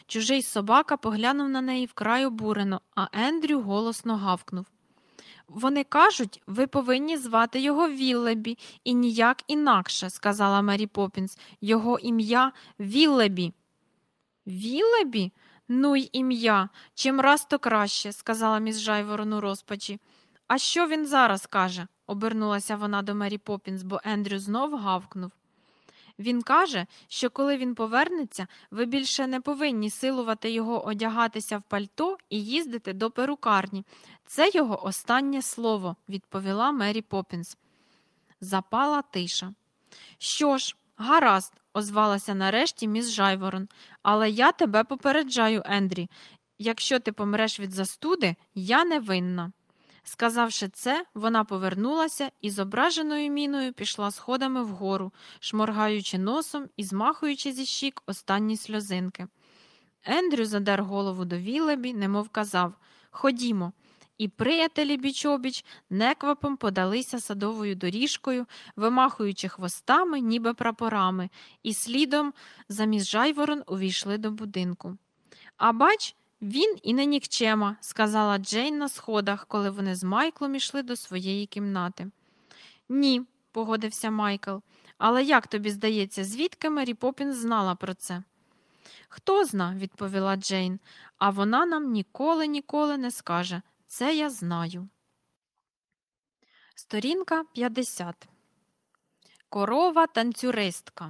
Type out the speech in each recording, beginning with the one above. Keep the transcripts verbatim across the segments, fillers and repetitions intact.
Чужий собака поглянув на неї вкрай обурено, а Ендрю голосно гавкнув. Вони кажуть, ви повинні звати його Віллебі, і ніяк інакше, сказала Мері Поппінс. Його ім'я Віллебі. Віллебі? Ну й ім'я. Чим раз то краще, сказала міс Жайворон у розпачі. А що він зараз каже? Обернулася вона до Мері Поппінс, бо Ендрю знов гавкнув. Він каже, що коли він повернеться, ви більше не повинні силувати його одягатися в пальто і їздити до перукарні. Це його останнє слово, відповіла Мері Поппінс. Запала тиша. Що ж, гаразд, озвалася нарешті міс Жайворон, але я тебе попереджаю, Ендрі. Якщо ти помреш від застуди, я не винна. Сказавши це, вона повернулася і з ображеною міною пішла сходами вгору, шморгаючи носом і змахуючи зі щік останні сльозинки. Ендрю задер голову до Віллебі, немов казав «Ходімо». І приятелі біч-обіч неквапом подалися садовою доріжкою, вимахуючи хвостами, ніби прапорами, і слідом за міс Жайворон увійшли до будинку. А бач, він і не нікчема, сказала Джейн на сходах, коли вони з Майклом ішли до своєї кімнати. Ні, погодився Майкл, але як тобі здається, звідки Мері Поппінс знала про це? Хто зна, відповіла Джейн, а вона нам ніколи-ніколи не скаже. Це я знаю. Сторінка п'ятдесят. Корова-танцюристка.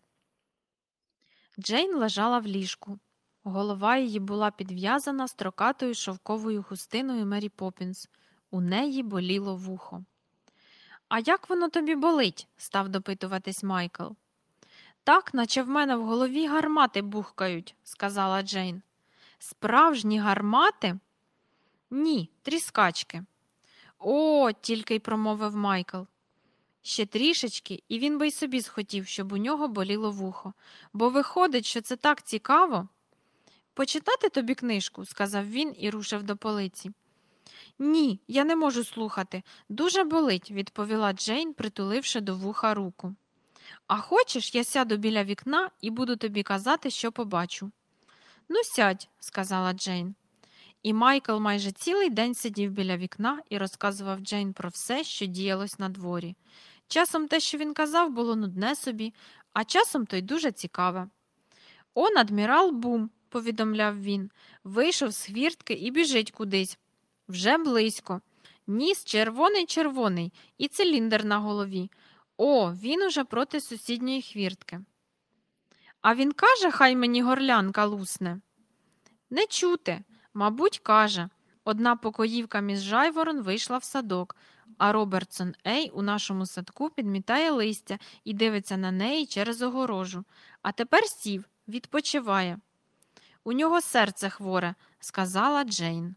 Джейн лежала в ліжку. Голова її була підв'язана строкатою шовковою хустиною Мері Поппінс. У неї боліло вухо. «А як воно тобі болить?» – став допитуватись Майкл. «Так, наче в мене в голові гармати бухкають», – сказала Джейн. «Справжні гармати?» «Ні, тріскачки». «О!» – тільки й промовив Майкл. Ще трішечки, і він би й собі схотів, щоб у нього боліло вухо. Бо виходить, що це так цікаво. «Почитати тобі книжку?» – сказав він і рушив до полиці. «Ні, я не можу слухати. Дуже болить», – відповіла Джейн, притуливши до вуха руку. «А хочеш, я сяду біля вікна і буду тобі казати, що побачу?» «Ну, сядь», – сказала Джейн. І Майкл майже цілий день сидів біля вікна і розказував Джейн про все, що діялось на дворі. Часом те, що він казав, було нудне собі, а часом то й дуже цікаве. «Он адмірал Бум», – повідомляв він, – вийшов з хвіртки і біжить кудись. Вже близько. Ніс червоний-червоний і циліндр на голові. О, він уже проти сусідньої хвіртки. А він каже, хай мені горлянка лусне? Не чути. Мабуть, каже. Одна покоївка міс Жайворон вийшла в садок, а Робертсон Ей у нашому садку підмітає листя і дивиться на неї через огорожу. А тепер сів, відпочиває. У нього серце хворе, сказала Джейн.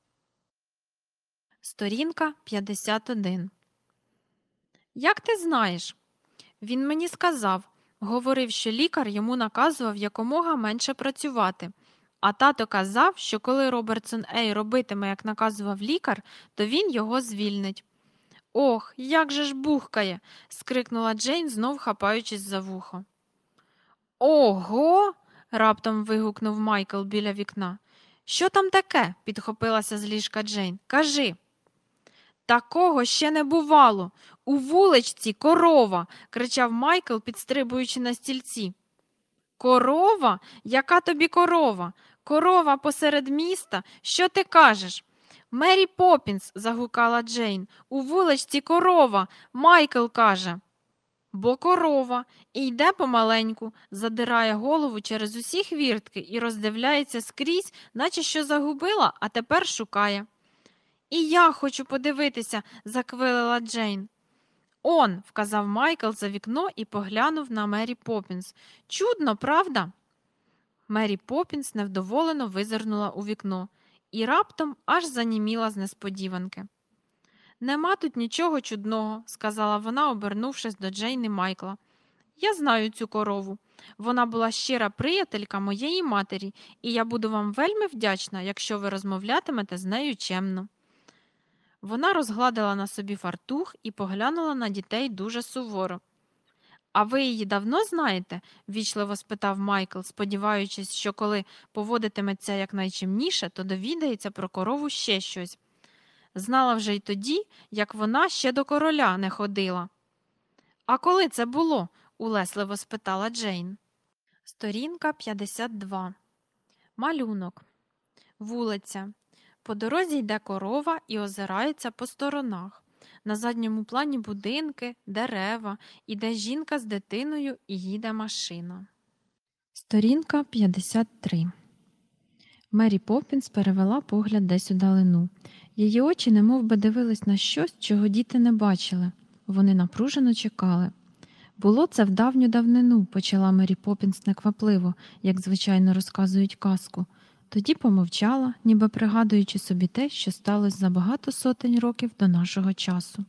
Сторінка п'ятдесят один. Як ти знаєш? Він мені сказав. Говорив, що лікар йому наказував якомога менше працювати. А тато казав, що коли Робертсон Ей робитиме, як наказував лікар, то він його звільнить. Ох, як же ж бухкає, скрикнула Джейн, знов хапаючись за вухо. Ого, раптом вигукнув Майкл біля вікна. Що там таке? Підхопилася з ліжка Джейн. Кажи. Такого ще не бувало. У вуличці корова, кричав Майкл, підстрибуючи на стільці. Корова? Яка тобі корова? Корова посеред міста? Що ти кажеш? Мері Поппінс, загукала Джейн, у вуличці корова, Майкл каже. Бо корова, і йде помаленьку, задирає голову через усі хвіртки і роздивляється скрізь, наче що загубила, а тепер шукає. І я хочу подивитися, заквилила Джейн. Он, вказав Майкл за вікно і поглянув на Мері Поппінс. Чудно, правда? Мері Поппінс невдоволено визирнула у вікно і раптом аж заніміла з несподіванки. Нема тут нічого чудного, сказала вона, обернувшись до Джейн і Майкла. Я знаю цю корову. Вона була щира приятелька моєї матері, і я буду вам вельми вдячна, якщо ви розмовлятимете з нею чемно. Вона розгладила на собі фартух і поглянула на дітей дуже суворо. А ви її давно знаєте? Ввічливо спитав Майкл, сподіваючись, що коли поводитиметься якнайчимніше, то довідається про корову ще щось. Знала вже й тоді, як вона ще до короля не ходила. А коли це було? Улесливо спитала Джейн. Сторінка п'ятдесят два. Малюнок. Вулиця. По дорозі йде корова і озирається по сторонах. На задньому плані будинки, дерева, іде жінка з дитиною і їде машина. Сторінка п'ятдесят три. Мері Поппінс перевела погляд десь у далину. Її очі немов би дивились на щось, чого діти не бачили. Вони напружено чекали. Було це в давню давнину, почала Мері Поппінс неквапливо, як звичайно розказують казку. Тоді помовчала, ніби пригадуючи собі те, що сталося за багато сотень років до нашого часу.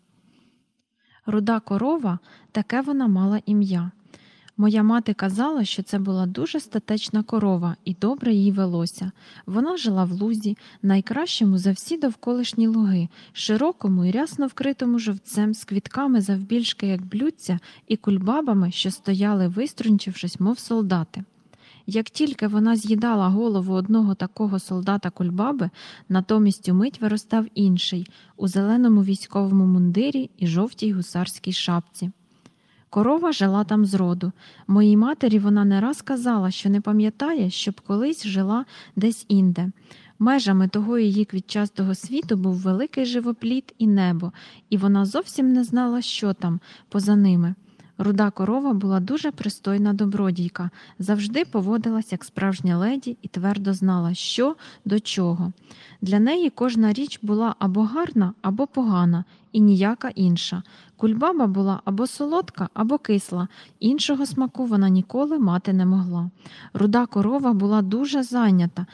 Руда корова, таке вона мала ім'я. Моя мати казала, що це була дуже статечна корова і добре їй велося. Вона жила в лузі, найкращому за всі довколишні луги, широкому і рясно вкритому жовтцем з квітками завбільшки, як блюдця, і кульбабами, що стояли, виструнчившись, мов солдати. Як тільки вона з'їдала голову одного такого солдата-кульбаби, натомість умить виростав інший, у зеленому військовому мундирі і жовтій гусарській шапці. Корова жила там зроду. Моїй матері вона не раз казала, що не пам'ятає, щоб колись жила десь інде. Межами того її квітчастого світу був великий живопліт і небо, і вона зовсім не знала, що там поза ними. Руда корова була дуже пристойна добродійка, завжди поводилась як справжня леді і твердо знала, що до чого. Для неї кожна річ була або гарна, або погана, і ніяка інша. Кульбаба була або солодка, або кисла, іншого смаку вона ніколи мати не могла. Руда корова була дуже зайнята,